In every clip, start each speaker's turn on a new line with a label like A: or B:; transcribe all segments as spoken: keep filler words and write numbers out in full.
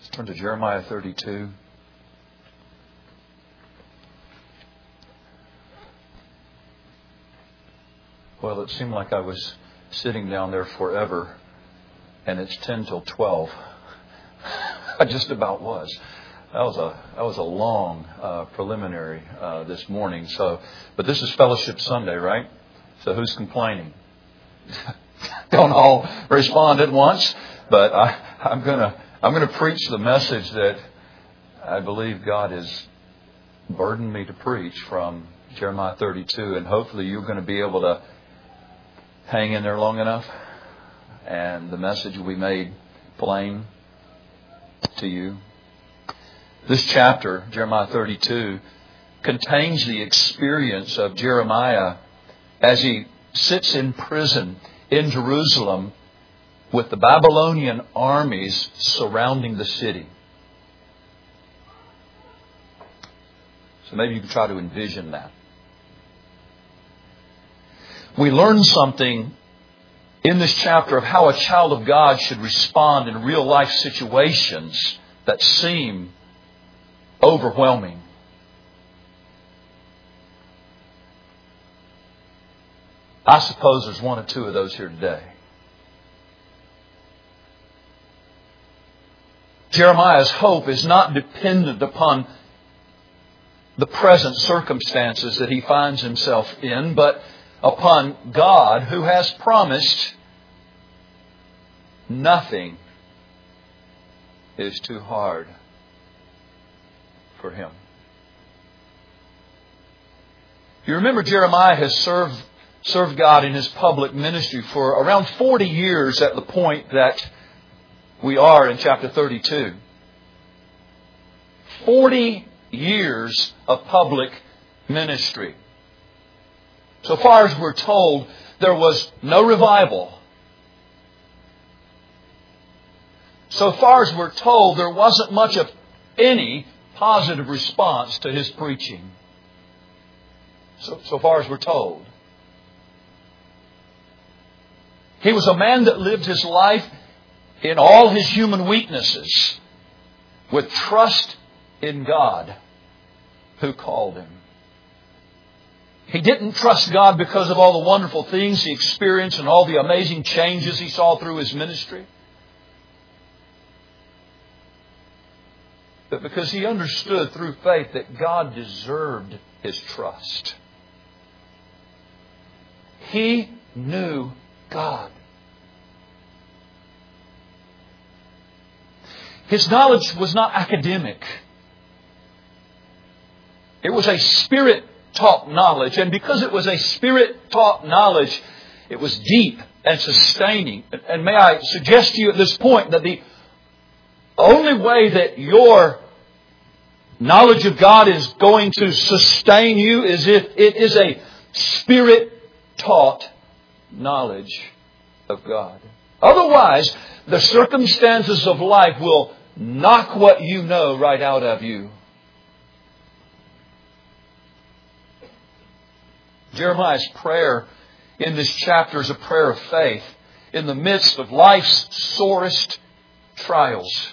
A: Turn to Jeremiah thirty-two. Well, it seemed like I was sitting down there forever, and it's ten till twelve. I just about was. That was a that was a long uh, preliminary uh, this morning. So, but this is Fellowship Sunday, right? So who's complaining? Don't all respond at once. But I, I'm gonna I'm gonna preach the message that I believe God has burdened me to preach from Jeremiah thirty-two, and hopefully you're going to be able to hang in there long enough, and the message will be made plain to you. This chapter, Jeremiah thirty-two, contains the experience of Jeremiah as he sits in prison in Jerusalem with the Babylonian armies surrounding the city. So maybe you can try to envision that. We learn something in this chapter of how a child of God should respond in real life situations that seem overwhelming. I suppose there's one or two of those here today. Jeremiah's hope is not dependent upon the present circumstances that he finds himself in, but upon God, who has promised nothing is too hard for him. You remember Jeremiah has served served God in his public ministry for around forty years at the point that we are in chapter thirty-two. forty years of public ministry. So far as we're told, there was no revival. So far as we're told, there wasn't much of any positive response to his preaching. So, so far as we're told. He was a man that lived his life in all his human weaknesses with trust in God who called him. He didn't trust God because of all the wonderful things he experienced and all the amazing changes he saw through his ministry, but because he understood through faith that God deserved his trust. He knew God. His knowledge was not academic. It was a Spirit-taught knowledge. And because it was a Spirit-taught knowledge, it was deep and sustaining. And may I suggest to you at this point that the only way that your knowledge of God is going to sustain you is if it is a Spirit-taught knowledge of God. Otherwise, the circumstances of life will knock what you know right out of you. Jeremiah's prayer in this chapter is a prayer of faith in the midst of life's sorest trials.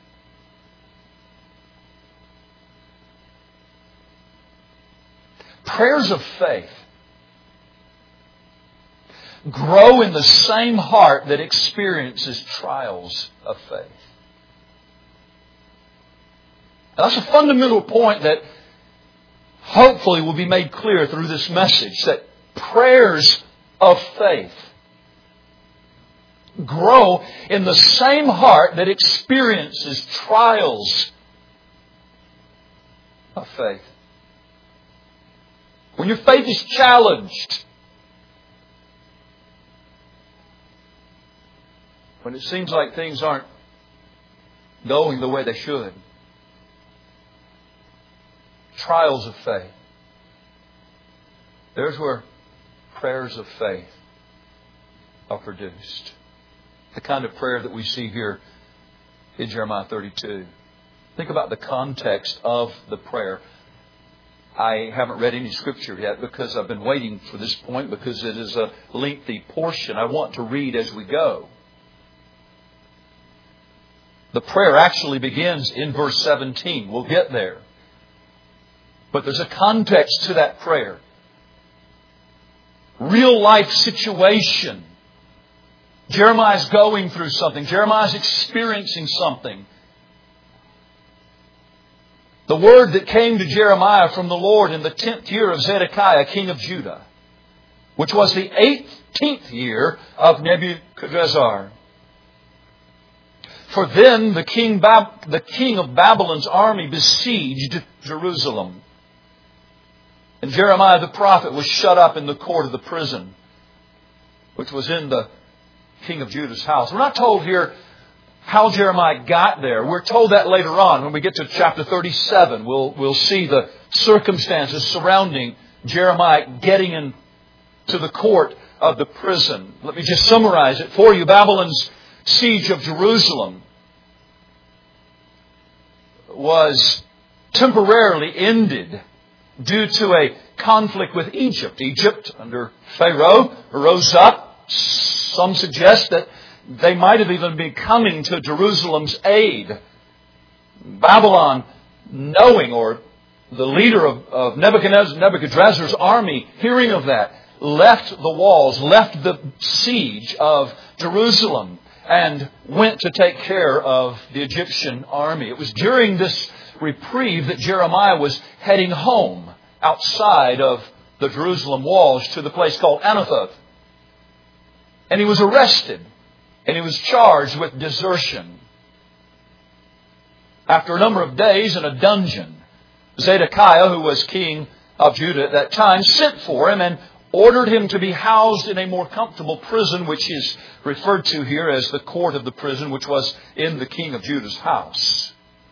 A: Prayers of faith grow in the same heart that experiences trials of faith. That's a fundamental point that hopefully will be made clear through this message, that prayers of faith grow in the same heart that experiences trials of faith. When your faith is challenged, when it seems like things aren't going the way they should, trials of faith. There's where prayers of faith are produced. The kind of prayer that we see here in Jeremiah thirty-two. Think about the context of the prayer. I haven't read any scripture yet because I've been waiting for this point because it is a lengthy portion I want to read as we go. The prayer actually begins in verse seventeen. We'll get there. But there's a context to that prayer. Real life situation. Jeremiah's going through something. Jeremiah's experiencing something. The word that came to Jeremiah from the Lord in the tenth year of Zedekiah, king of Judah, which was the eighteenth year of Nebuchadnezzar. For then the king, Bab- the king of Babylon's army besieged Jerusalem. And Jeremiah the prophet was shut up in the court of the prison, which was in the king of Judah's house. We're not told here how Jeremiah got there. We're told that later on. When we get to chapter thirty-seven, we'll, we'll see the circumstances surrounding Jeremiah getting into the court of the prison. Let me just summarize it for you. Babylon's siege of Jerusalem was temporarily ended due to a conflict with Egypt. Egypt, under Pharaoh, rose up. Some suggest that they might have even been coming to Jerusalem's aid. Babylon, knowing, or the leader of, of Nebuchadnezzar, Nebuchadnezzar's army, hearing of that, left the walls, left the siege of Jerusalem, and went to take care of the Egyptian army. It was during this reprieve that Jeremiah was heading home outside of the Jerusalem walls to the place called Anathoth. And he was arrested. And he was charged with desertion. After a number of days in a dungeon, Zedekiah, who was king of Judah at that time, sent for him and ordered him to be housed in a more comfortable prison, which is referred to here as the court of the prison, which was in the king of Judah's house.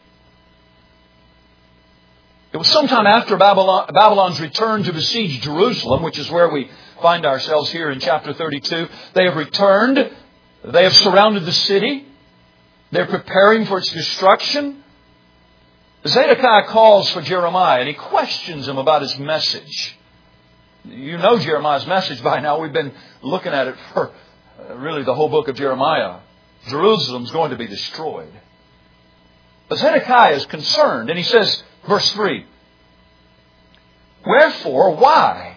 A: It was sometime after Babylon, Babylon's return to besiege Jerusalem, which is where we find ourselves here in chapter thirty-two. They have returned. They have surrounded the city. They're preparing for its destruction. Zedekiah calls for Jeremiah and he questions him about his message. You know Jeremiah's message by now. We've been looking at it for really the whole book of Jeremiah. Jerusalem's going to be destroyed. But Zedekiah is concerned, and he says, verse three, "Wherefore, why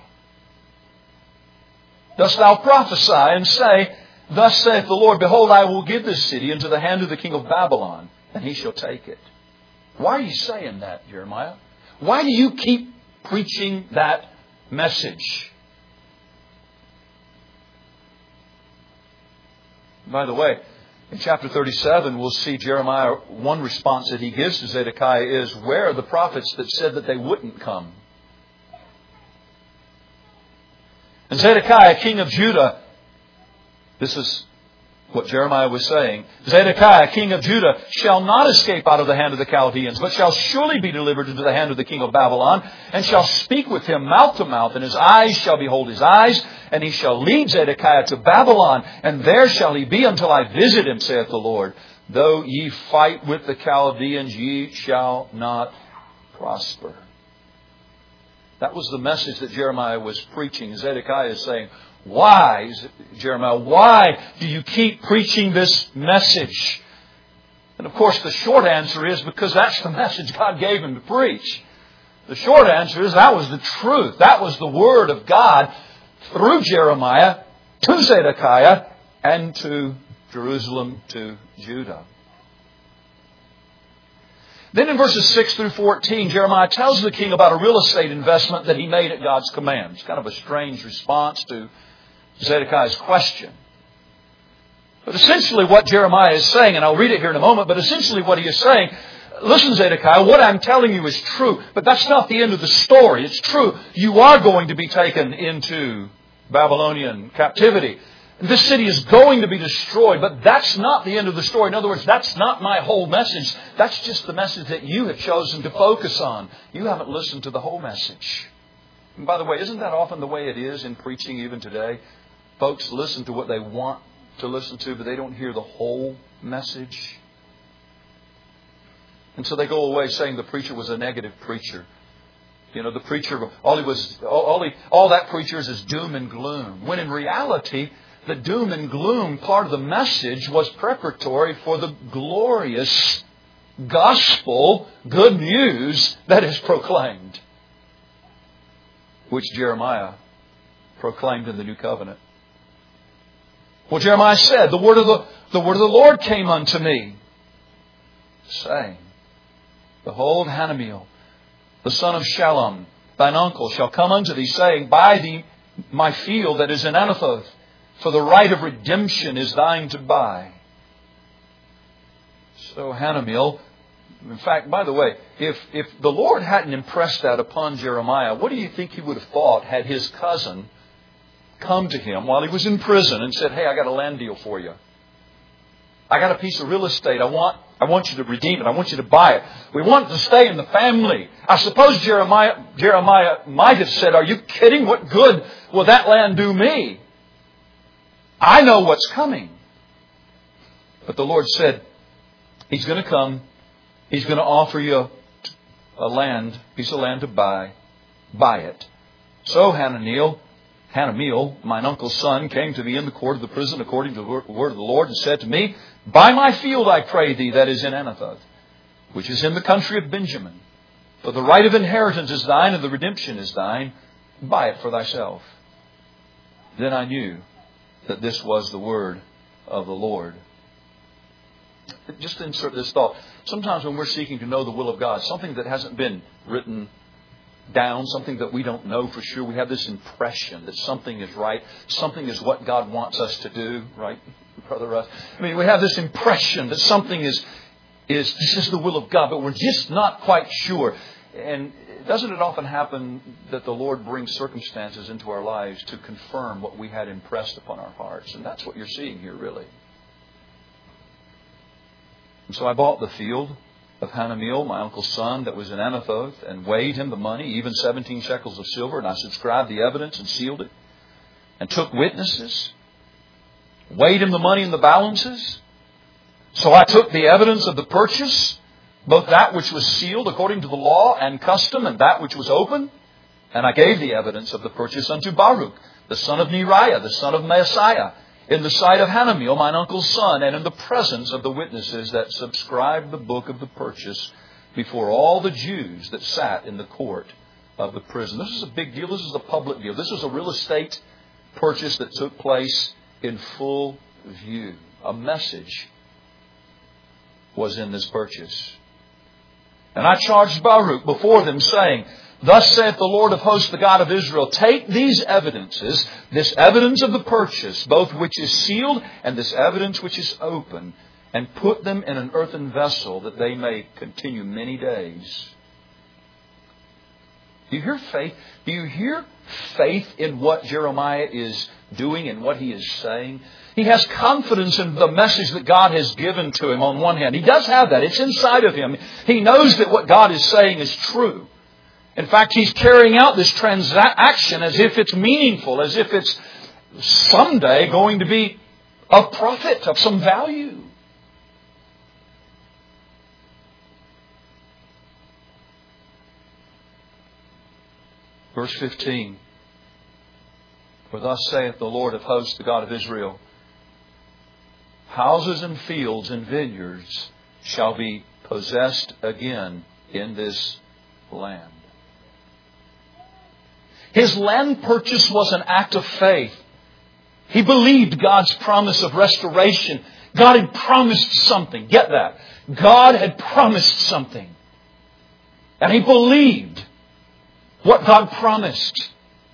A: dost thou prophesy and say, Thus saith the Lord, Behold, I will give this city into the hand of the king of Babylon, and he shall take it." Why are you saying that, Jeremiah? Why do you keep preaching that message? By the way, in chapter thirty-seven, we'll see Jeremiah, one response that he gives to Zedekiah is, where are the prophets that said that they wouldn't come? And Zedekiah, king of Judah, this is what Jeremiah was saying. Zedekiah, king of Judah, shall not escape out of the hand of the Chaldeans, but shall surely be delivered into the hand of the king of Babylon, and shall speak with him mouth to mouth, and his eyes shall behold his eyes, and he shall lead Zedekiah to Babylon, and there shall he be until I visit him, saith the Lord. Though ye fight with the Chaldeans, ye shall not prosper. That was the message that Jeremiah was preaching. Zedekiah is saying, Why, Jeremiah, why do you keep preaching this message? And of course the short answer is because that's the message God gave him to preach. The short answer is that was the truth. That was the Word of God through Jeremiah to Zedekiah and to Jerusalem, to Judah. Then in verses six through fourteen, Jeremiah tells the king about a real estate investment that he made at God's command. It's kind of a strange response to Zedekiah's question. But essentially what Jeremiah is saying, and I'll read it here in a moment, but essentially what he is saying, listen, Zedekiah, what I'm telling you is true, but that's not the end of the story. It's true. You are going to be taken into Babylonian captivity. This city is going to be destroyed, but that's not the end of the story. In other words, that's not my whole message. That's just the message that you have chosen to focus on. You haven't listened to the whole message. And by the way, isn't that often the way it is in preaching even today? Folks listen to what they want to listen to, but they don't hear the whole message. And so they go away saying the preacher was a negative preacher. You know, the preacher, all he was, all, he, all that preacher is is doom and gloom. When in reality, the doom and gloom part of the message was preparatory for the glorious gospel, good news that is proclaimed, which Jeremiah proclaimed in the New Covenant. Well, Jeremiah said, the word of the, the word of the Lord came unto me, saying, Behold, Hanamiel, the son of Shallum, thine uncle, shall come unto thee, saying, Buy thee my field that is in Anathoth, for the right of redemption is thine to buy. So Hanamiel, in fact, by the way, if, if the Lord hadn't impressed that upon Jeremiah, what do you think he would have thought had his cousin come to him while he was in prison and said, Hey, I got a land deal for you. I got a piece of real estate. I want, I want you to redeem it. I want you to buy it. We want it to stay in the family. I suppose Jeremiah, Jeremiah might have said, Are you kidding? What good will that land do me? I know what's coming. But the Lord said, He's going to come. He's going to offer you a, a land, piece of land to buy. Buy it. So Hananiel, Hanamiel, mine uncle's son, came to me in the court of the prison according to the word of the Lord and said to me, Buy my field, I pray thee, that is in Anathoth, which is in the country of Benjamin. For the right of inheritance is thine, and the redemption is thine. Buy it for thyself. Then I knew that this was the word of the Lord. Just insert this thought. Sometimes when we're seeking to know the will of God, something that hasn't been written down, something that we don't know for sure, we have this impression that something is right, something is what God wants us to do, right, Brother Russ? I mean, we have this impression that something is, is this is the will of God, but we're just not quite sure. And doesn't it often happen that the Lord brings circumstances into our lives to confirm what we had impressed upon our hearts? And that's what you're seeing here, really. And so I bought the field of Hanamiel, my uncle's son, that was in Anathoth, and weighed him the money, even seventeen shekels of silver, and I subscribed the evidence and sealed it, and took witnesses, weighed him the money in the balances. So I took the evidence of the purchase, both that which was sealed according to the law and custom, and that which was open, and I gave the evidence of the purchase unto Baruch, the son of Neriah, the son of Maaseiah, in the sight of Hanamiel, mine uncle's son, and in the presence of the witnesses that subscribed the book of the purchase before all the Jews that sat in the court of the prison. This is a big deal. This is a public deal. This was a real estate purchase that took place in full view. A message was in this purchase. And I charged Baruch before them, saying, Thus saith the Lord of hosts, the God of Israel, Take these evidences, this evidence of the purchase, both which is sealed and this evidence which is open, and put them in an earthen vessel, that they may continue many days. Do you hear faith? Do you hear faith in what Jeremiah is doing and what he is saying? He has confidence in the message that God has given to him on one hand. He does have that. It's inside of him. He knows that what God is saying is true. In fact, he's carrying out this transaction as if it's meaningful, as if it's someday going to be of profit, of some value. Verse fifteen. For thus saith the Lord of hosts, the God of Israel, Houses and fields and vineyards shall be possessed again in this land. His land purchase was an act of faith. He believed God's promise of restoration. God had promised something. Get that. God had promised something. And he believed what God promised.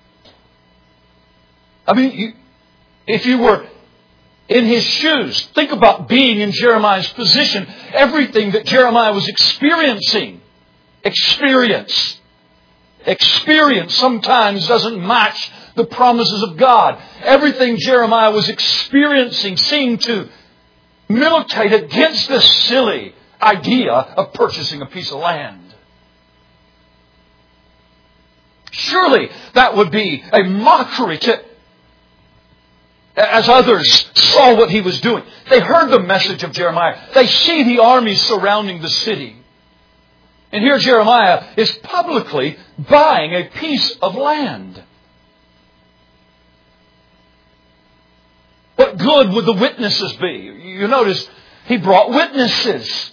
A: I mean, you, if you were in his shoes, think about being in Jeremiah's position. Everything that Jeremiah was experiencing, experience. Experience sometimes doesn't match the promises of God. Everything Jeremiah was experiencing seemed to militate against this silly idea of purchasing a piece of land. Surely that would be a mockery to, as others saw what he was doing. They heard the message of Jeremiah. They see the armies surrounding the city. And here Jeremiah is publicly buying a piece of land. What good would the witnesses be? You notice he brought witnesses.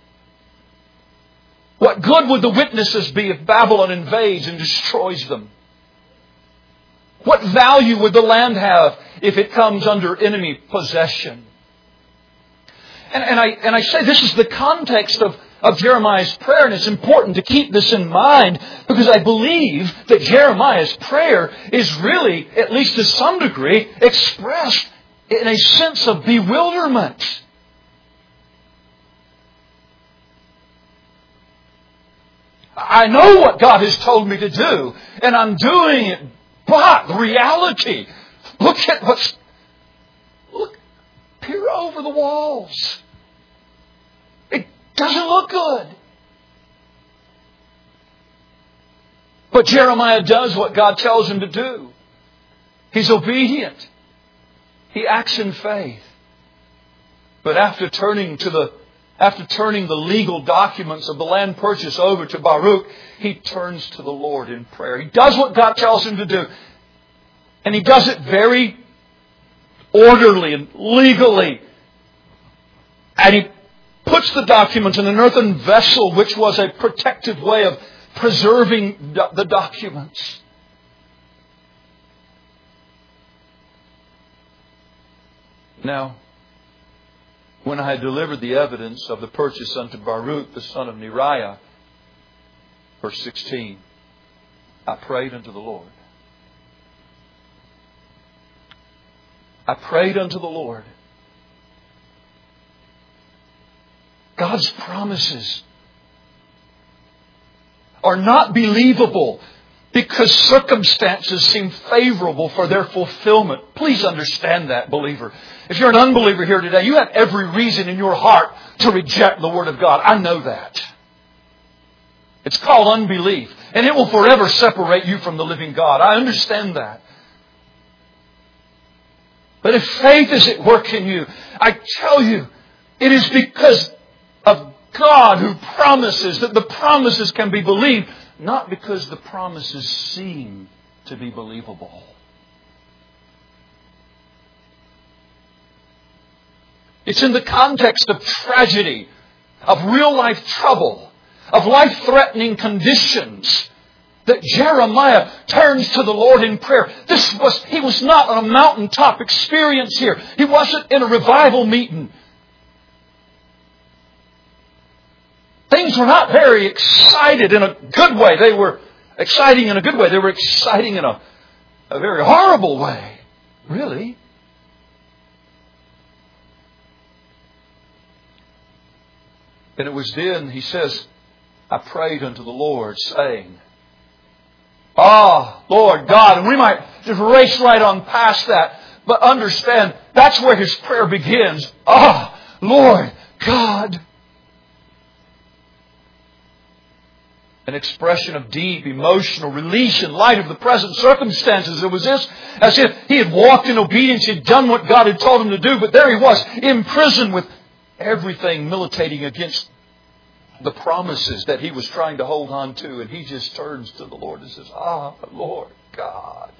A: What good would the witnesses be if Babylon invades and destroys them? What value would the land have if it comes under enemy possession? And, and, I, and I say this is the context of, of Jeremiah's prayer, and it's important to keep this in mind because I believe that Jeremiah's prayer is really, at least to some degree, expressed in a sense of bewilderment. I know what God has told me to do, and I'm doing it, but the reality, look at what's, look, peer over the walls. It doesn't look good. But Jeremiah does what God tells him to do. He's obedient. He acts in faith. But after turning to the After turning the legal documents of the land purchase over to Baruch, he turns to the Lord in prayer. He does what God tells him to do. And he does it very orderly and legally. And he puts the documents in an earthen vessel, which was a protective way of preserving the documents. Now, when I had delivered the evidence of the purchase unto Baruch, the son of Neriah, verse sixteen, I prayed unto the Lord. I prayed unto the Lord. God's promises are not believable because circumstances seem favorable for their fulfillment. Please understand that, believer. If you're an unbeliever here today, you have every reason in your heart to reject the Word of God. I know that. It's called unbelief. And it will forever separate you from the living God. I understand that. But if faith is at work in you, I tell you, it is because of God who promises that the promises can be believed, not because the promises seem to be believable. It's in the context of tragedy, of real life trouble, of life-threatening conditions that Jeremiah turns to the Lord in prayer. This was, he was not on a mountaintop experience here. He wasn't in a revival meeting. Things were not very excited in a good way. They were exciting in a good way. They were exciting in a, a very horrible way. Really. And it was then, he says, I prayed unto the Lord, saying, Ah, Lord God. And we might just race right on past that. But understand, that's where his prayer begins. Ah, Lord God. An expression of deep emotional release in light of the present circumstances. It was this, as if he had walked in obedience, he had done what God had told him to do, but there he was, imprisoned with everything militating against the promises that he was trying to hold on to. And he just turns to the Lord and says, Ah, Lord God.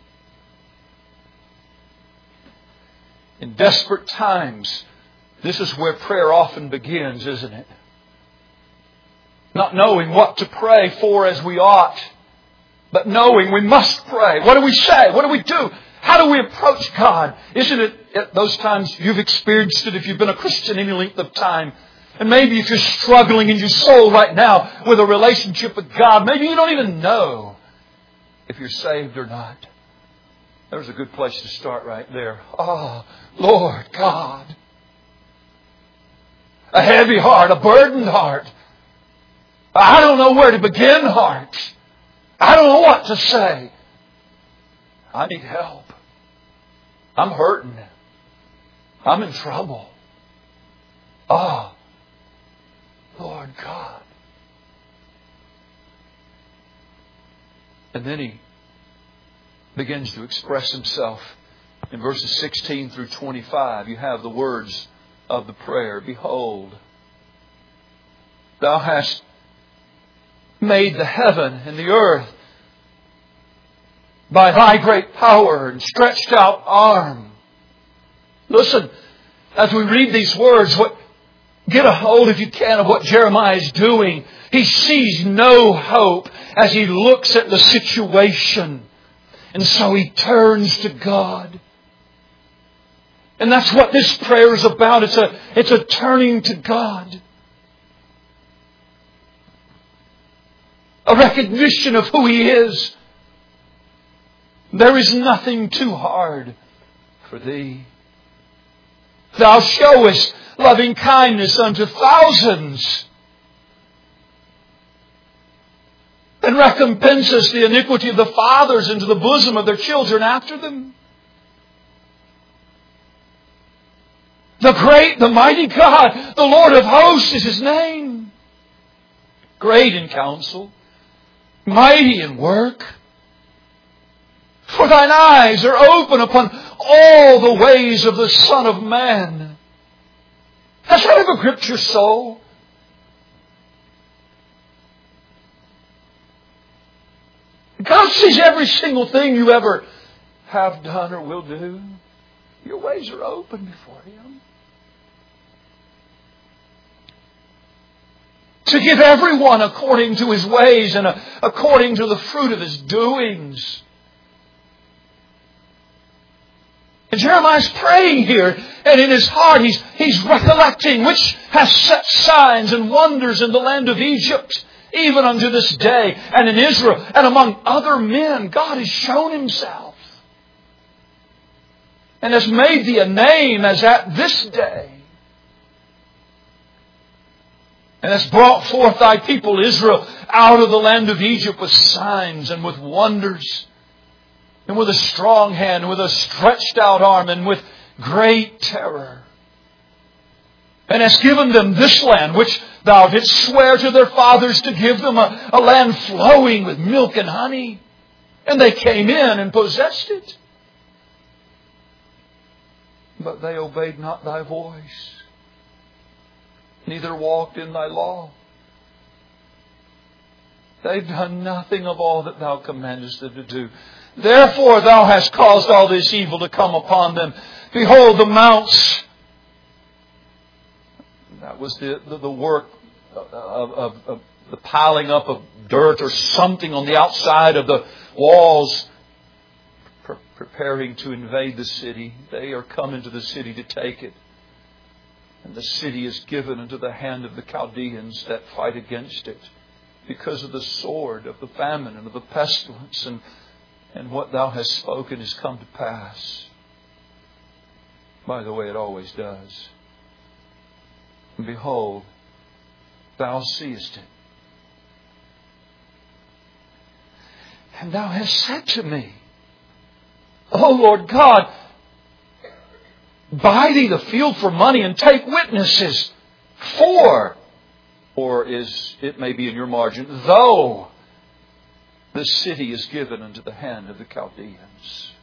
A: In desperate times, this is where prayer often begins, isn't it? Not knowing what to pray for as we ought, but knowing we must pray. What do we say? What do we do? How do we approach God? Isn't it at those times you've experienced it if you've been a Christian any length of time? And maybe if you're struggling in your soul right now with a relationship with God, maybe you don't even know if you're saved or not. There's a good place to start right there. Ah, Lord God. A heavy heart, a burdened heart. I don't know where to begin, heart. I don't know what to say. I need help. I'm hurting. I'm in trouble. Ah, Lord God. And then he begins to express himself in verses sixteen through twenty-five. You have the words of the prayer. Behold, Thou hast made the heaven and the earth by Thy great power and stretched out arm. Listen, as we read these words, what, get a hold, if you can, of what Jeremiah is doing. He sees no hope as he looks at the situation. And so he turns to God. And that's what this prayer is about. It's a, it's a turning to God. A recognition of who He is. There is nothing too hard for Thee. Thou showest loving kindness unto thousands, and recompensest the iniquity of the fathers into the bosom of their children after them. The great, the mighty God, the Lord of hosts is His name. Great in counsel, mighty in work. For Thine eyes are open upon all the ways of the Son of Man. Has that ever gripped your soul? God sees every single thing you ever have done or will do. Your ways are open before Him. To give everyone according to his ways and according to the fruit of his doings. And Jeremiah's praying here, and in his heart he's, he's recollecting which has set signs and wonders in the land of Egypt, even unto this day, and in Israel, and among other men. God has shown Himself. And has made Thee a name as at this day. And has brought forth Thy people Israel out of the land of Egypt with signs and with wonders, and with a strong hand, and with a stretched out arm, and with great terror. And hast given them this land, which Thou didst swear to their fathers to give them, a, a land flowing with milk and honey. And they came in and possessed it. But they obeyed not Thy voice, neither walked in Thy law. They've done nothing of all that Thou commandest them to do. Therefore Thou hast caused all this evil to come upon them. Behold, the mounts. That was the, the, the work of, of, of the piling up of dirt or something on the outside of the walls, pre- preparing to invade the city. They are coming to the city to take it. And the city is given into the hand of the Chaldeans that fight against it, because of the sword, of the famine, and of the pestilence. And, and what Thou hast spoken has come to pass. By the way, it always does. And behold, Thou seest it. And Thou hast said to me, O Lord God, buy Thee the field for money and take witnesses for, or is it may be in your margin, though the city is given into the hand of the Chaldeans.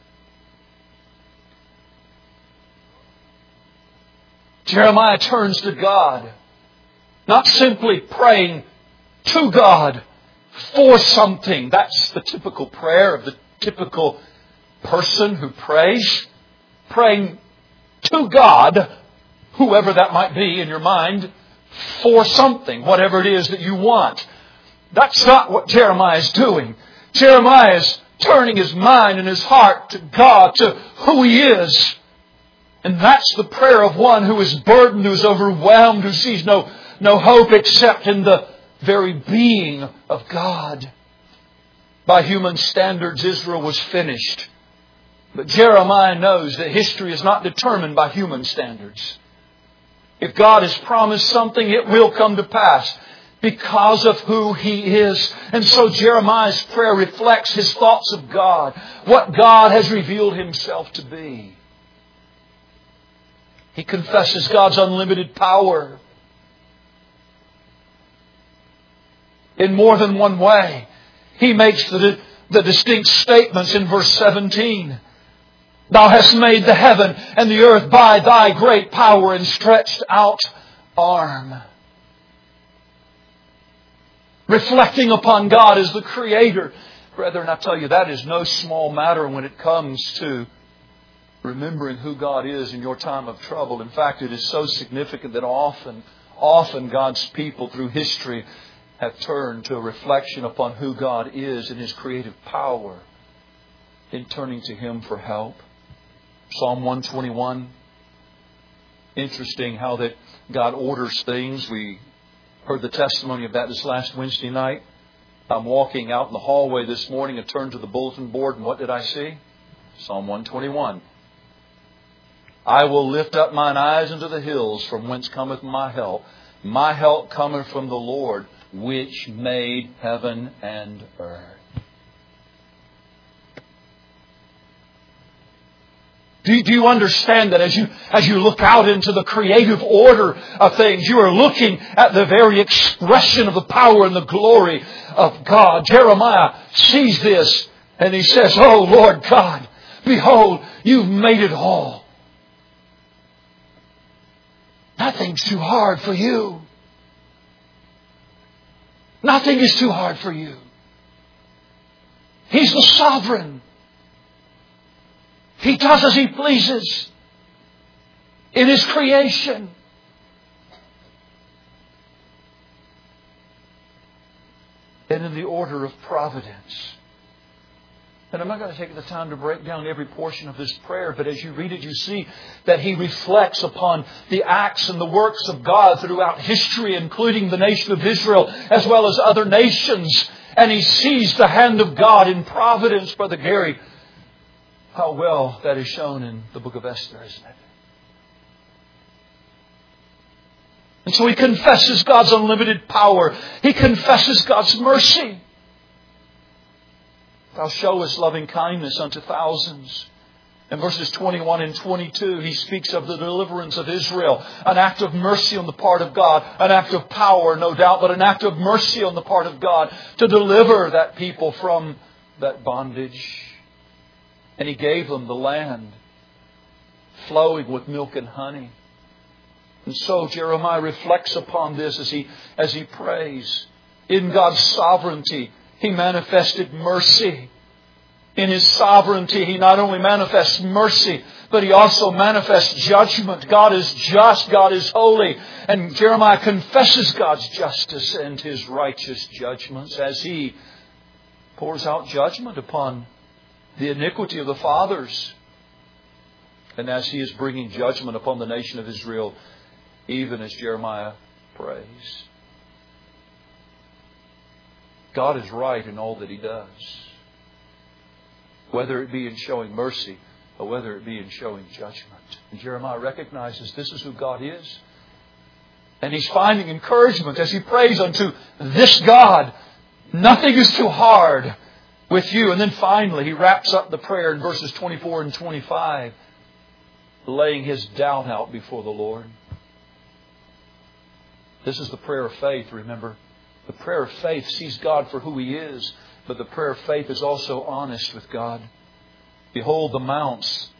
A: Jeremiah turns to God, not simply praying to God for something. That's the typical prayer of the typical person who prays. Praying to God, whoever that might be in your mind, for something, whatever it is that you want. That's not what Jeremiah is doing. Jeremiah is turning his mind and his heart to God, to who He is. And that's the prayer of one who is burdened, who is overwhelmed, who sees no, no hope except in the very being of God. By human standards, Israel was finished. But Jeremiah knows that history is not determined by human standards. If God has promised something, it will come to pass because of who He is. And so Jeremiah's prayer reflects his thoughts of God, what God has revealed Himself to be. He confesses God's unlimited power in more than one way. He makes the, the distinct statements in verse seventeen. Thou hast made the heaven and the earth by Thy great power and stretched out arm. Reflecting upon God as the Creator. Brethren, I tell you, that is no small matter when it comes to remembering who God is in your time of trouble. In fact, it is so significant that often, often God's people through history have turned to a reflection upon who God is and His creative power in turning to Him for help. Psalm one twenty-one. Interesting how that God orders things. We heard the testimony of that this last Wednesday night. I'm walking out in the hallway this morning and turned to the bulletin board, and what did I see? Psalm one twenty-one. I will lift up mine eyes unto the hills, from whence cometh my help. My help cometh from the Lord, which made heaven and earth. Do you, do you understand that as you, as you look out into the creative order of things, you are looking at the very expression of the power and the glory of God? Jeremiah sees this and he says, "Oh Lord God, behold, you've made it all. Nothing's too hard for you. Nothing is too hard for you. He's the sovereign. He does as He pleases in His creation. And in the order of providence." And I'm not going to take the time to break down every portion of this prayer, but as you read it, you see that he reflects upon the acts and the works of God throughout history, including the nation of Israel, as well as other nations. And he sees the hand of God in providence. Brother Gary, how well that is shown in the book of Esther, isn't it? And so he confesses God's unlimited power. He confesses God's mercy. Thou showest loving kindness unto thousands. In verses twenty-one and twenty-two, he speaks of the deliverance of Israel. An act of mercy on the part of God. An act of power, no doubt, but an act of mercy on the part of God to deliver that people from that bondage. And He gave them the land flowing with milk and honey. And so Jeremiah reflects upon this as he, as he prays. In God's sovereignty, He manifested mercy. In His sovereignty, He not only manifests mercy, but He also manifests judgment. God is just. God is holy. And Jeremiah confesses God's justice and His righteous judgments as he pours out judgment upon the iniquity of the fathers. And as he is bringing judgment upon the nation of Israel, even as Jeremiah prays. God is right in all that He does. Whether it be in showing mercy or whether it be in showing judgment. And Jeremiah recognizes this is who God is. And he's finding encouragement as he prays unto this God. Nothing is too hard with you. And then finally he wraps up the prayer in verses twenty-four and twenty-five, laying his doubt out before the Lord. This is the prayer of faith, remember. The prayer of faith sees God for who He is, but the prayer of faith is also honest with God. Behold the mounts.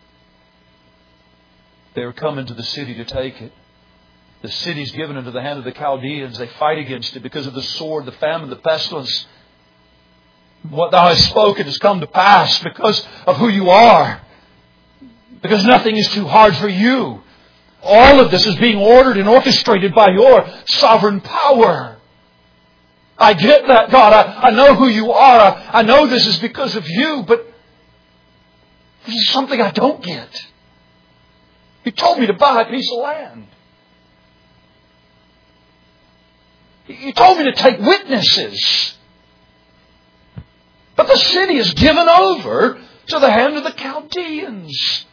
A: They are come into the city to take it. The city is given into the hand of the Chaldeans. They fight against it because of the sword, the famine, the pestilence. What Thou hast spoken has come to pass because of who You are. Because nothing is too hard for You. All of this is being ordered and orchestrated by Your sovereign power. I get that, God. I, I know who You are. I, I know this is because of You, but this is something I don't get. You told me to buy a piece of land. You told me to take witnesses. But the city is given over to the hand of the Chaldeans.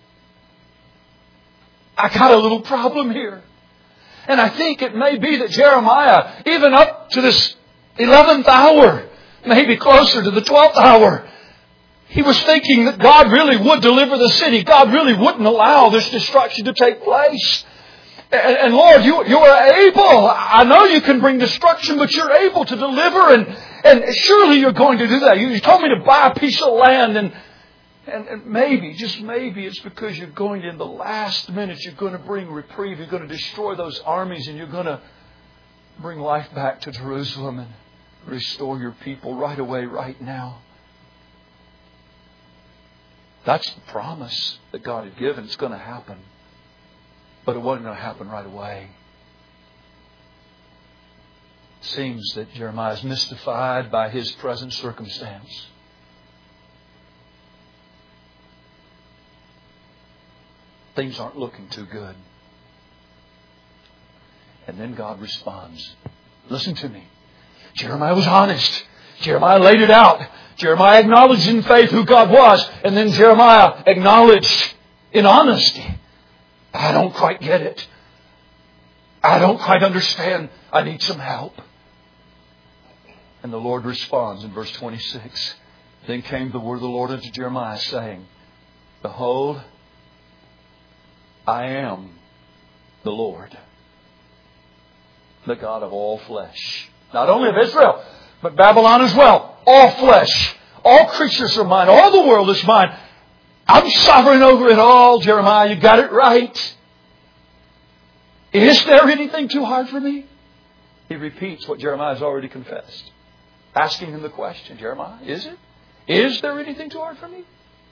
A: I got a little problem here. And I think it may be that Jeremiah, even up to this eleventh hour, maybe closer to the twelfth hour, he was thinking that God really would deliver the city. God really wouldn't allow this destruction to take place. And, and Lord, you, you are able. I know You can bring destruction, but You're able to deliver. And, and surely You're going to do that. You, you told me to buy a piece of land and And, and maybe, just maybe, it's because you're going to, in the last minute, you're going to bring reprieve. You're going to destroy those armies and you're going to bring life back to Jerusalem and restore Your people right away, right now. That's the promise that God had given. It's going to happen. But it wasn't going to happen right away. It seems that Jeremiah is mystified by his present circumstance. Things aren't looking too good. And then God responds. Listen to me. Jeremiah was honest. Jeremiah laid it out. Jeremiah acknowledged in faith who God was. And then Jeremiah acknowledged in honesty, I don't quite get it. I don't quite understand. I need some help. And the Lord responds in verse twenty-six. Then came the word of the Lord unto Jeremiah, saying, Behold, I am the Lord, the God of all flesh. Not only of Israel, but Babylon as well. All flesh. All creatures are mine. All the world is mine. I'm sovereign over it all, Jeremiah. You got it right. Is there anything too hard for me? He repeats what Jeremiah has already confessed. Asking him the question, Jeremiah, is it? Is there anything too hard for me?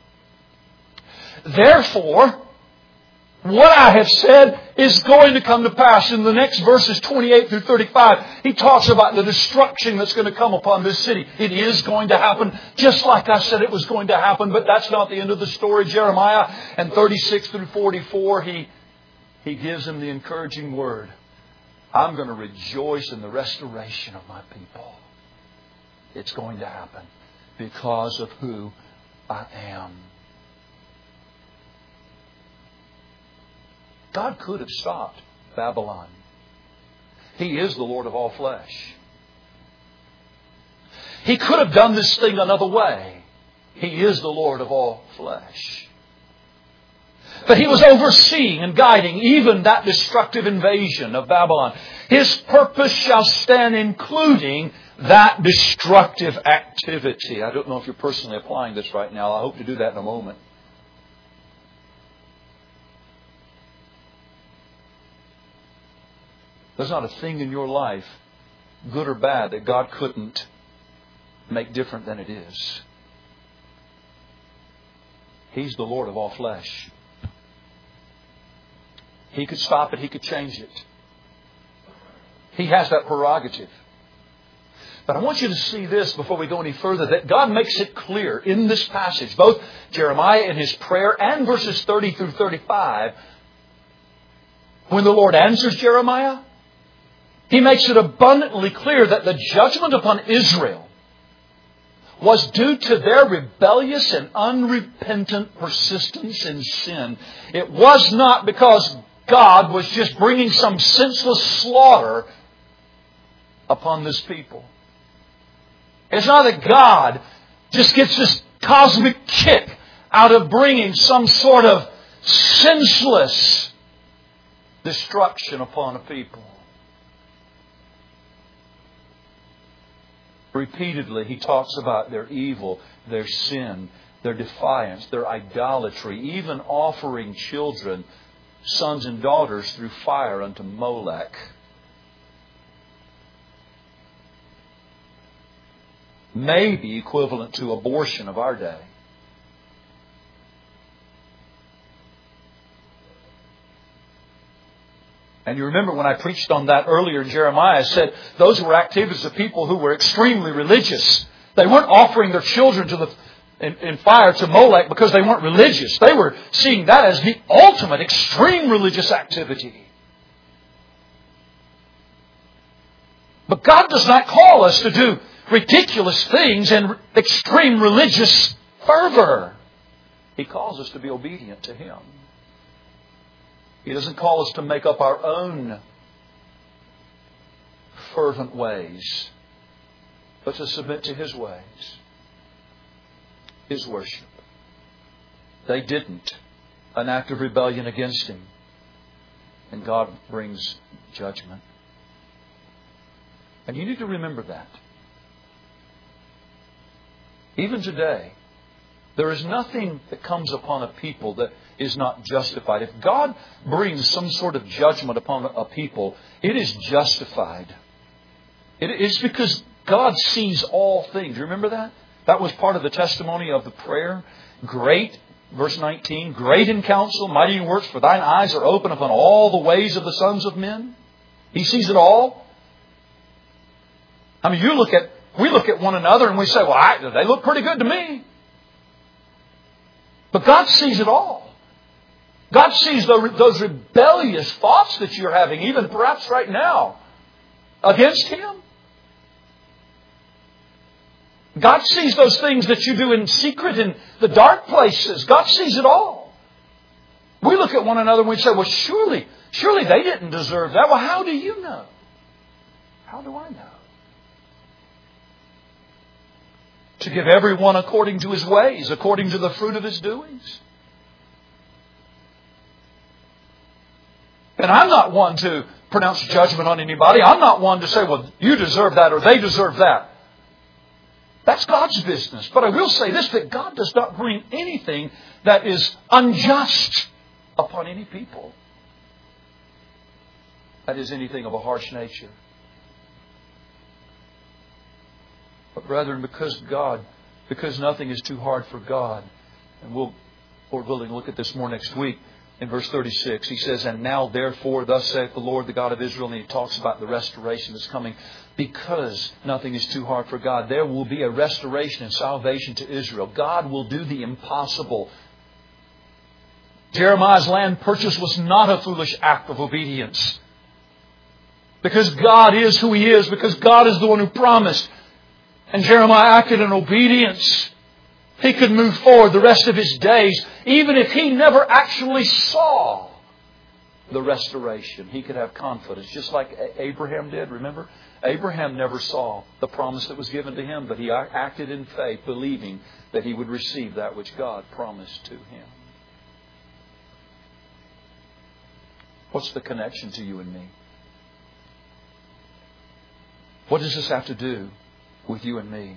A: Therefore, what I have said is going to come to pass. In the next verses twenty-eight through thirty-five, he talks about the destruction that's going to come upon this city. It is going to happen just like I said it was going to happen. But that's not the end of the story. Jeremiah, and thirty-six through forty-four, he, he gives him the encouraging word. I'm going to rejoice in the restoration of my people. It's going to happen because of who I am. God could have stopped Babylon. He is the Lord of all flesh. He could have done this thing another way. He is the Lord of all flesh. But He was overseeing and guiding even that destructive invasion of Babylon. His purpose shall stand, including that destructive activity. I don't know if you're personally applying this right now. I hope to do that in a moment. There's not a thing in your life, good or bad, that God couldn't make different than it is. He's the Lord of all flesh. He could stop it. He could change it. He has that prerogative. But I want you to see this before we go any further, that God makes it clear in this passage, both Jeremiah in his prayer and verses thirty through thirty-five, when the Lord answers Jeremiah, He makes it abundantly clear that the judgment upon Israel was due to their rebellious and unrepentant persistence in sin. It was not because God was just bringing some senseless slaughter upon this people. It's not that God just gets this cosmic kick out of bringing some sort of senseless destruction upon a people. Repeatedly, He talks about their evil, their sin, their defiance, their idolatry, even offering children, sons and daughters, through fire unto Molech. May be equivalent to abortion of our day. And you remember when I preached on that earlier in Jeremiah, I said those were activities of people who were extremely religious. They weren't offering their children to the in, in fire to Molech because they weren't religious. They were seeing that as the ultimate extreme religious activity. But God does not call us to do ridiculous things in extreme religious fervor. He calls us to be obedient to Him. He doesn't call us to make up our own fervent ways, but to submit to His ways, His worship. They didn't. An act of rebellion against Him. And God brings judgment. And you need to remember that. Even today, there is nothing that comes upon a people that is not justified. If God brings some sort of judgment upon a people, it is justified. It is because God sees all things. You remember that? That was part of the testimony of the prayer. Great, verse nineteen, great in counsel, mighty in works, for thine eyes are open upon all the ways of the sons of men. He sees it all. I mean, you look at, we look at one another and we say, well, I, they look pretty good to me. But God sees it all. God sees those rebellious thoughts that you're having, even perhaps right now, against Him. God sees those things that you do in secret in the dark places. God sees it all. We look at one another and we say, well, surely, surely they didn't deserve that. Well, how do you know? How do I know? To give everyone according to his ways, according to the fruit of his doings. And I'm not one to pronounce judgment on anybody. I'm not one to say, well, you deserve that or they deserve that. That's God's business. But I will say this, that God does not bring anything that is unjust upon any people. That is anything of a harsh nature. But brethren, because God, because nothing is too hard for God, and we'll, Lord willing, look at this more next week. In verse thirty-six, He says, and now therefore, thus saith the Lord, the God of Israel, and He talks about the restoration that's coming. Because nothing is too hard for God, there will be a restoration and salvation to Israel. God will do the impossible. Jeremiah's land purchase was not a foolish act of obedience. Because God is who He is, because God is the one who promised. And Jeremiah acted in obedience. He could move forward the rest of his days, even if he never actually saw the restoration. He could have confidence, just like Abraham did. Remember? Abraham never saw the promise that was given to him, but he acted in faith, believing that he would receive that which God promised to him. What's the connection to you and me? What does this have to do with you and me?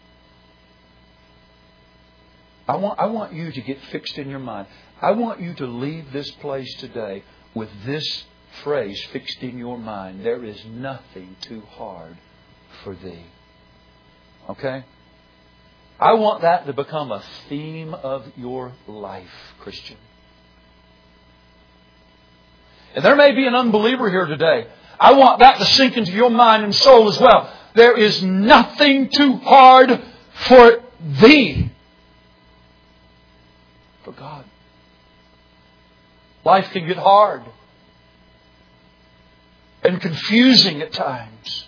A: I want, I want you to get fixed in your mind. I want you to leave this place today with this phrase fixed in your mind. There is nothing too hard for thee. Okay? I want that to become a theme of your life, Christian. And there may be an unbeliever here today. I want that to sink into your mind and soul as well. There is nothing too hard for thee. For God. Life can get hard and confusing at times.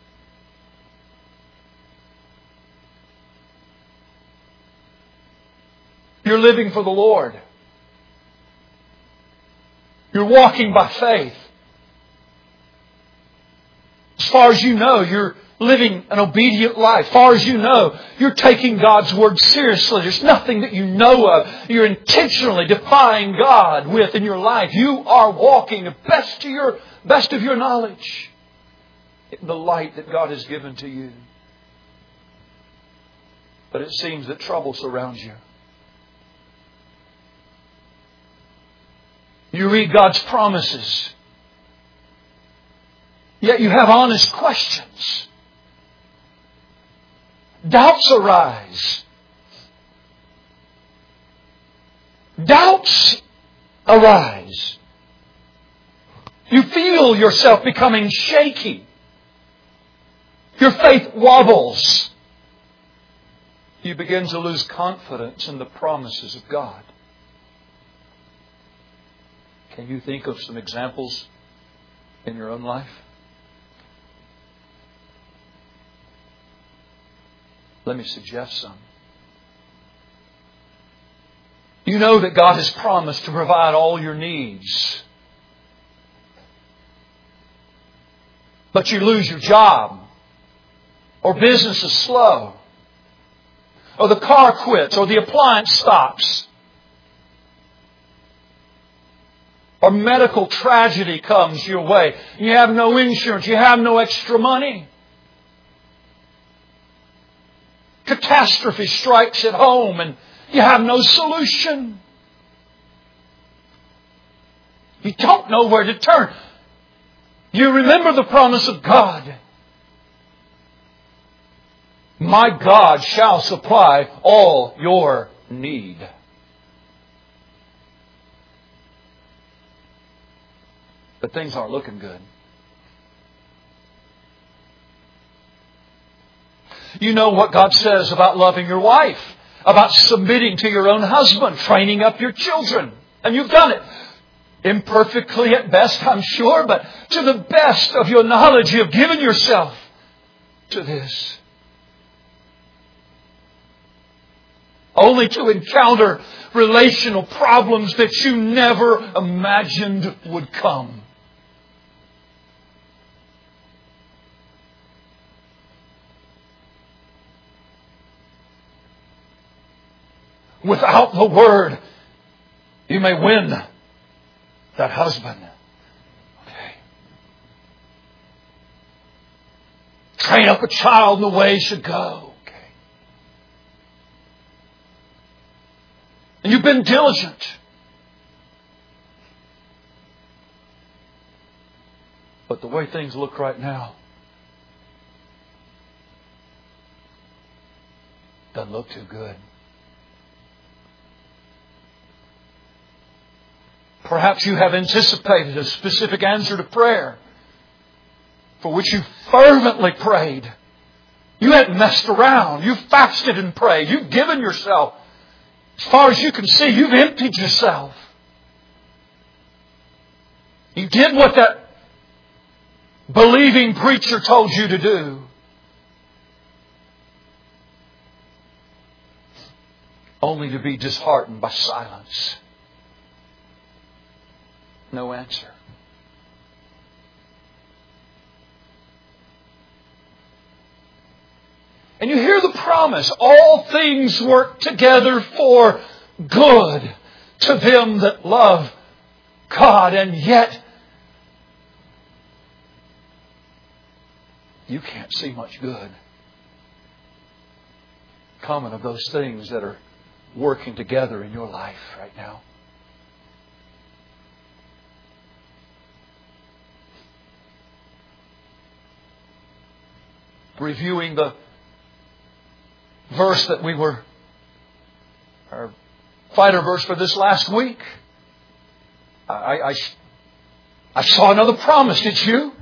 A: You're living for the Lord. You're walking by faith. As far as you know, you're living an obedient life. As far as you know, you're taking God's Word seriously. There's nothing that you know of you're intentionally defying God with in your life. You are walking the best to your best of your knowledge in the light that God has given to you. But it seems that trouble surrounds you. You read God's promises, yet you have honest questions. Doubts arise. Doubts arise. You feel yourself becoming shaky. Your faith wobbles. You begin to lose confidence in the promises of God. Can you think of some examples in your own life? Let me suggest some. You know that God has promised to provide all your needs. But you lose your job. Or business is slow. Or the car quits. Or the appliance stops. Or medical tragedy comes your way. You have no insurance. You have no extra money. Catastrophe strikes at home and you have no solution. You don't know where to turn. You remember the promise of God. My God shall supply all your need But things aren't looking good. You know what God says about loving your wife, about submitting to your own husband, training up your children. And you've done it. Imperfectly at best, I'm sure, but to the best of your knowledge, you have given yourself to this. Only to encounter relational problems that you never imagined would come. Without the Word, you may win that husband. Okay. Train up a child in the way he should go. Okay. And you've been diligent. But the way things look right now doesn't look too good. Perhaps you have anticipated a specific answer to prayer for which you fervently prayed. You hadn't messed around. You've fasted and prayed. You've given yourself. As far as you can see, you've emptied yourself. You did what that believing preacher told you to do. Only to be disheartened by silence. No answer. And you hear the promise, all things work together for good to them that love God. And yet, you can't see much good coming of those things that are working together in your life right now. Reviewing the verse that we were, our fighter verse for this last week, I, I, I saw another promise, did you?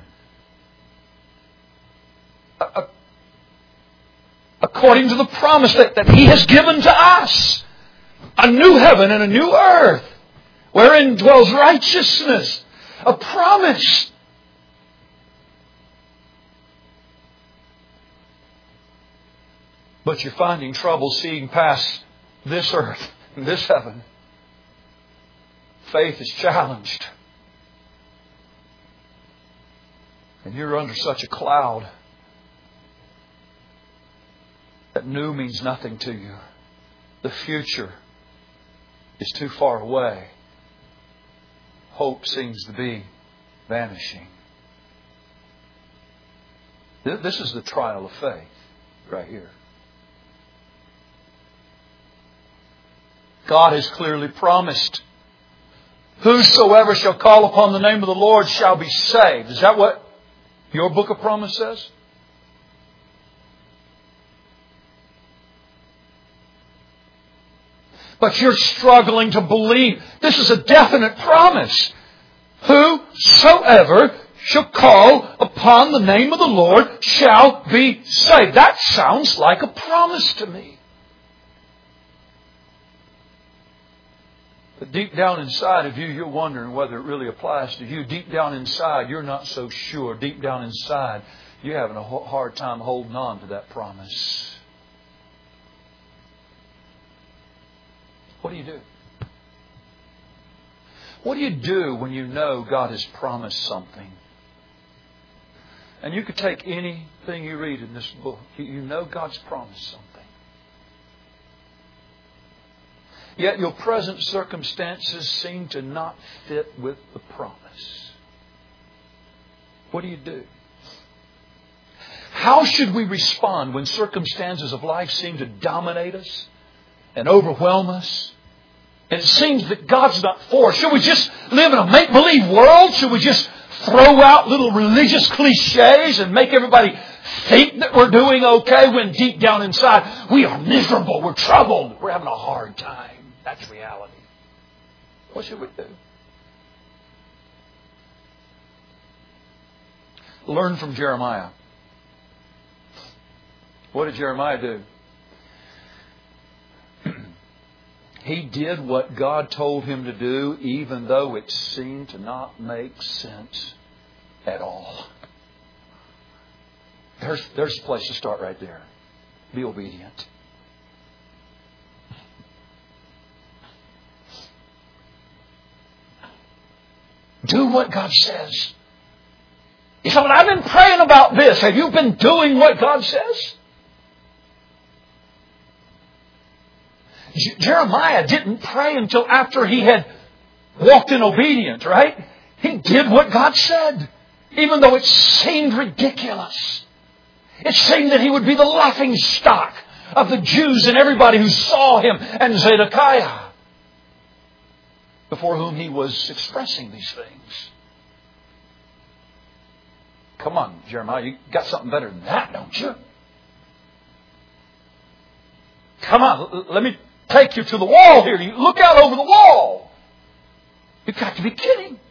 A: Uh, according to the promise that, that He has given to us, a new heaven and a new earth, wherein dwells righteousness, a promise. But you're finding trouble seeing past this earth and this heaven. Faith is challenged. And you're under such a cloud that new means nothing to you. The future is too far away. Hope seems to be vanishing. This is the trial of faith right here. God has clearly promised, whosoever shall call upon the name of the Lord shall be saved. Is that what your book of promise says? But you're struggling to believe this is a definite promise. Whosoever shall call upon the name of the Lord shall be saved. That sounds like a promise to me. But deep down inside of you, you're wondering whether it really applies to you. Deep down inside, you're not so sure. Deep down inside, you're having a hard time holding on to that promise. What do you do? What do you do when you know God has promised something? And you could take anything you read in this book. You know God's promised something. Yet your present circumstances seem to not fit with the promise. What do you do? How should we respond when circumstances of life seem to dominate us and overwhelm us? And it seems that God's not for us. Should we just live in a make-believe world? Should we just throw out little religious cliches and make everybody think that we're doing okay when deep down inside we are miserable, we're troubled, we're having a hard time? That's reality. What should we do? Learn from Jeremiah. What did Jeremiah do? He did what God told him to do, even though it seemed to not make sense at all. There's, there's a place to start right there. Be obedient. Do what God says. You say, well, I've been praying about this. Have you been doing what God says? J- Jeremiah didn't pray until after he had walked in obedience, right? He did what God said, even though it seemed ridiculous. It seemed that he would be the laughing stock of the Jews and everybody who saw him, and Zedekiah, before whom he was expressing these things. Come on, Jeremiah, you got something better than that, don't you? Come on, let me take you to the wall here. You look out over the wall. You've got to be kidding.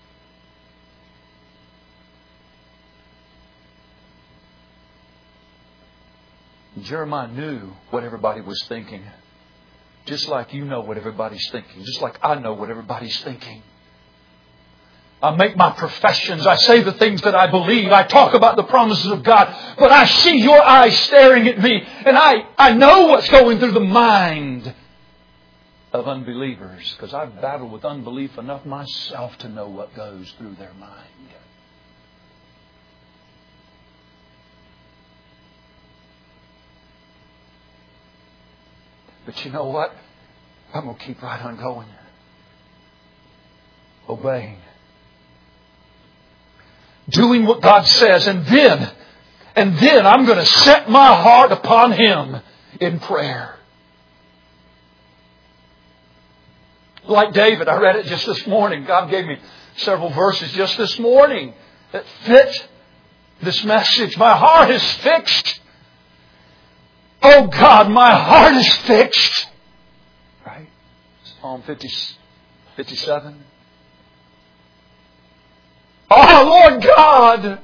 A: Jeremiah knew what everybody was thinking. Just like you know what everybody's thinking. Just like I know what everybody's thinking. I make my professions. I say the things that I believe. I talk about the promises of God. But I see your eyes staring at me. And I, I know what's going through the mind of unbelievers. Because I've battled with unbelief enough myself to know what goes through their mind. But you know what? I'm going to keep right on going. Obeying. Doing what God says. And then, and then I'm going to set my heart upon Him in prayer. Like David, I read it just this morning. God gave me several verses just this morning that fit this message. My heart is fixed. Oh God, my heart is fixed. Right? Psalm fifty, fifty-seven. Oh Lord God.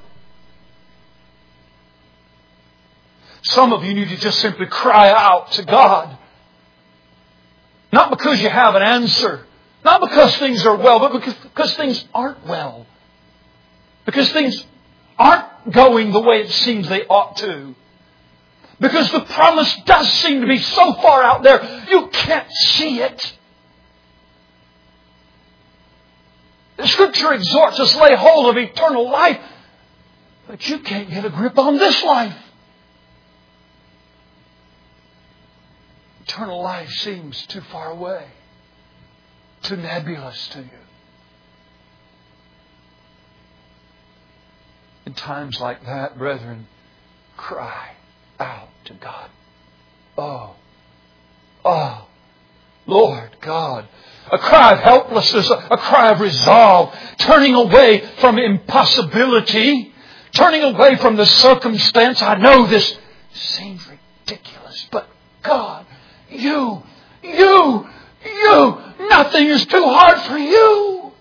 A: Some of you need to just simply cry out to God. Not because you have an answer. Not because things are well, but because, because things aren't well. Because things aren't going the way it seems they ought to. Because the promise does seem to be so far out there, you can't see it. The Scripture exhorts us, lay hold of eternal life, but you can't get a grip on this life. Eternal life seems too far away, too nebulous to you. In times like that, brethren, cry out to God. Oh, oh, Lord God. A cry of helplessness, a cry of resolve, turning away from impossibility, turning away from the circumstance. I know this seems ridiculous, but God, you, you, you, nothing is too hard for you.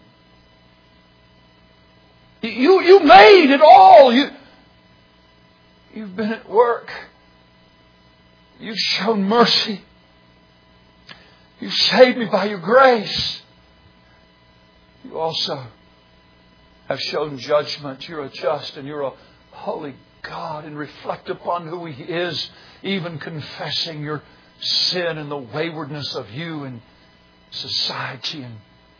A: You, you made it all. You, You've been at work. You've shown mercy. You've saved me by your grace. You also have shown judgment. You're a just and you're a holy God, and reflect upon who He is, even confessing your sin and the waywardness of you and society, and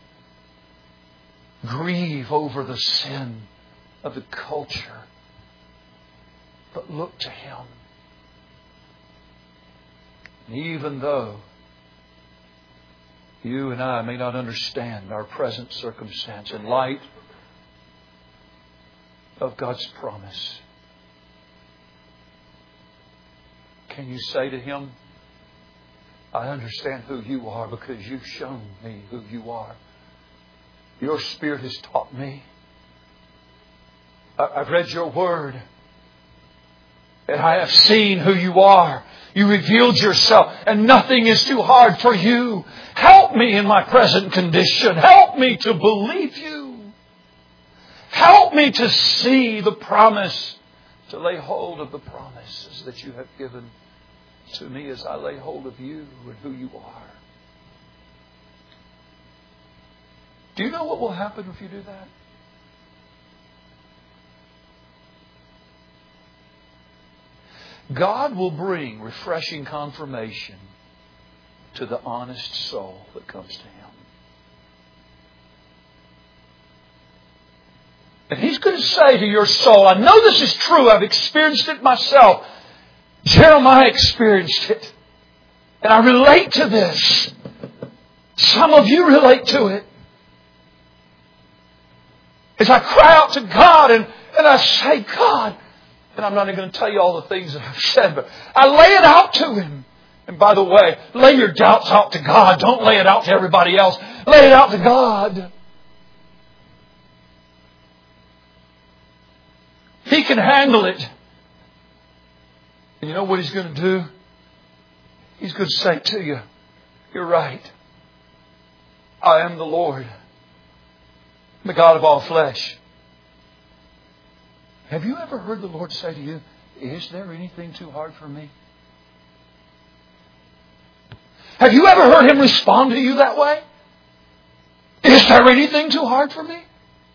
A: grieve over the sin of the culture. But look to Him. And even though you and I may not understand our present circumstance, in light of God's promise, can you say to Him, I understand who you are because you've shown me who you are. Your Spirit has taught me. I've read your Word. And I have seen who you are. You revealed yourself, and nothing is too hard for you. Help me in my present condition. Help me to believe you. Help me to see the promise, to lay hold of the promises that you have given to me as I lay hold of you and who you are. Do you know what will happen if you do that? God will bring refreshing confirmation to the honest soul that comes to Him. And He's going to say to your soul, I know this is true. I've experienced it myself. Jeremiah experienced it. And I relate to this. Some of you relate to it. As I cry out to God and, and I say, God, and I'm not even going to tell you all the things that I've said, but I lay it out to Him. And by the way, lay your doubts out to God. Don't lay it out to everybody else. Lay it out to God. He can handle it. And you know what He's going to do? He's going to say to you, you're right. I am the Lord, the God of all flesh. Have you ever heard the Lord say to you, is there anything too hard for me? Have you ever heard Him respond to you that way? Is there anything too hard for me?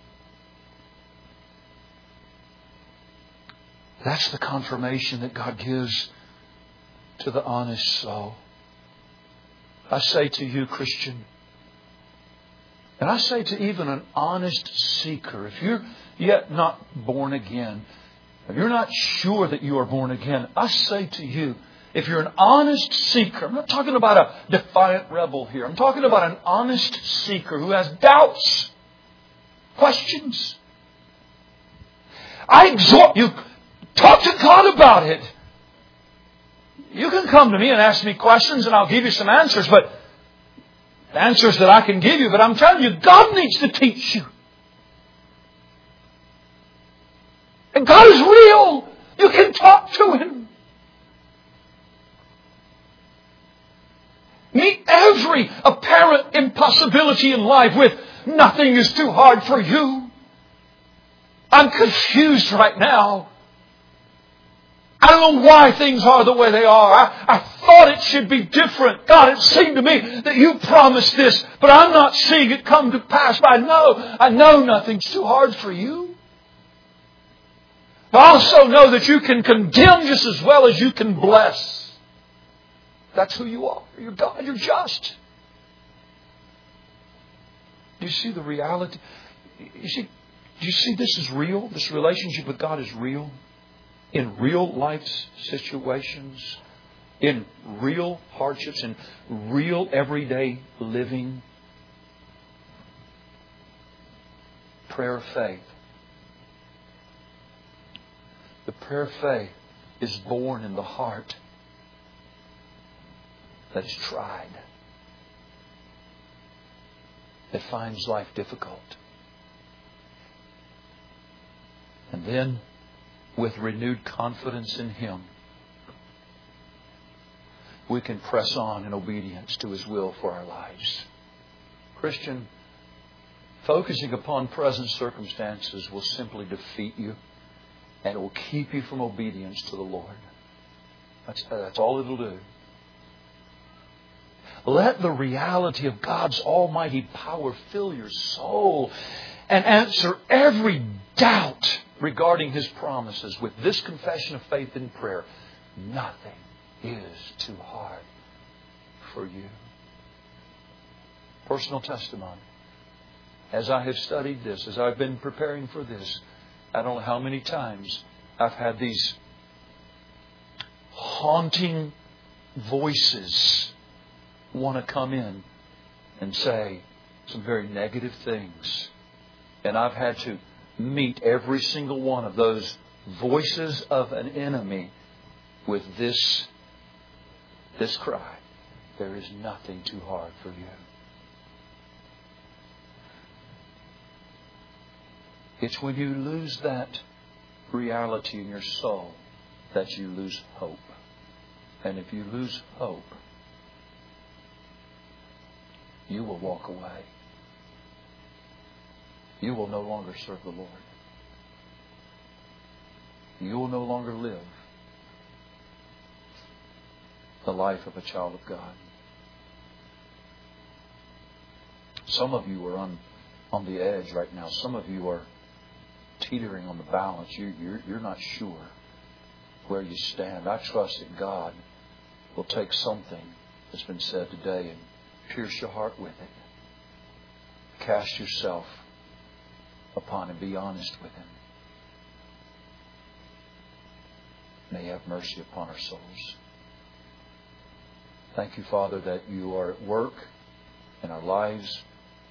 A: That's the confirmation that God gives to the honest soul. I say to you, Christian, and I say to even an honest seeker, if you're yet not born again, if you're not sure that you are born again, I say to you, if you're an honest seeker, I'm not talking about a defiant rebel here. I'm talking about an honest seeker who has doubts, questions. I exhort you, talk to God about it. You can come to me and ask me questions and I'll give you some answers, but answers that I can give you, but I'm telling you, God needs to teach you. And God is real. You can talk to Him. Meet every apparent impossibility in life with nothing is too hard for you. I'm confused right now. I don't know why things are the way they are. I, I thought it should be different. God, it seemed to me that you promised this, but I'm not seeing it come to pass. But I know, I know nothing's too hard for you. But I also know that you can condemn just as well as you can bless. That's who you are. You're God. You're just. Do you see the reality? You see, do you see this is real? This relationship with God is real? In real life situations, in real hardships, in real everyday living. Prayer of faith. The prayer of faith is born in the heart that is tried, that finds life difficult. And then, with renewed confidence in Him, we can press on in obedience to His will for our lives. Christian, focusing upon present circumstances will simply defeat you, and it will keep you from obedience to the Lord. That's, that's all it'll do. Let the reality of God's almighty power fill your soul and answer every doubt regarding His promises with this confession of faith in prayer. Nothing is too hard for you. Personal testimony. As I have studied this, as I've been preparing for this, I don't know how many times I've had these haunting voices want to come in and say some very negative things. And I've had to meet every single one of those voices of an enemy with this, this cry. There is nothing too hard for you. It's when you lose that reality in your soul that you lose hope. And if you lose hope, you will walk away. You will no longer serve the Lord. You will no longer live the life of a child of God. Some of you are on, on the edge right now. Some of you are teetering on the balance. You, you're, you're not sure where you stand. I trust that God will take something that's been said today and pierce your heart with it. Cast yourself upon Him. Be honest with Him. May He have mercy upon our souls. Thank you, Father, that You are at work in our lives.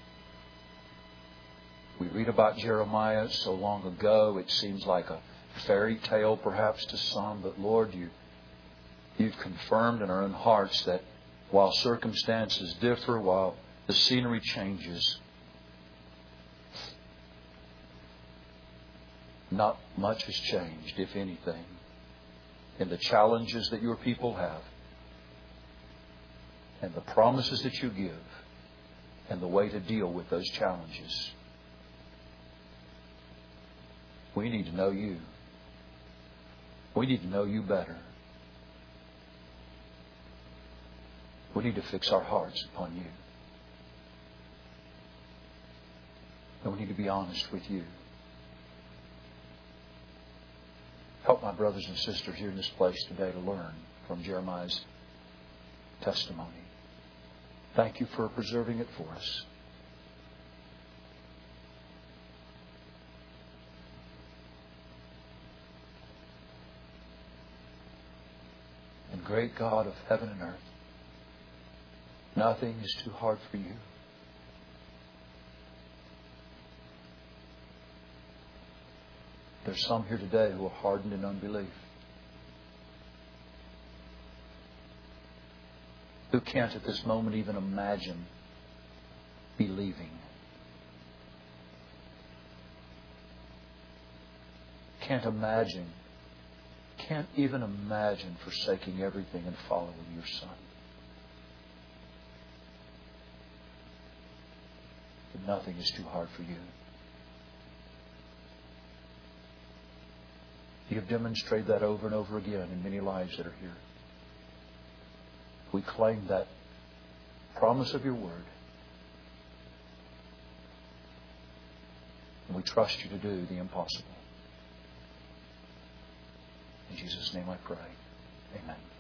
A: We read about Jeremiah so long ago. It seems like a fairy tale perhaps to some. But Lord, you, You've confirmed in our own hearts that while circumstances differ, while the scenery changes, not much has changed, if anything, in the challenges that Your people have and the promises that You give and the way to deal with those challenges. We need to know You. We need to know You better. We need to fix our hearts upon You. And we need to be honest with You. Help my brothers and sisters here in this place today to learn from Jeremiah's testimony. Thank You for preserving it for us. And great God of heaven and earth, nothing is too hard for You. There's some here today who are hardened in unbelief, who can't at this moment even imagine believing. Can't imagine, can't even imagine forsaking everything and following Your Son. But nothing is too hard for You. You have demonstrated that over and over again in many lives that are here. We claim that promise of Your Word. And we trust You to do the impossible. In Jesus' name I pray. Amen.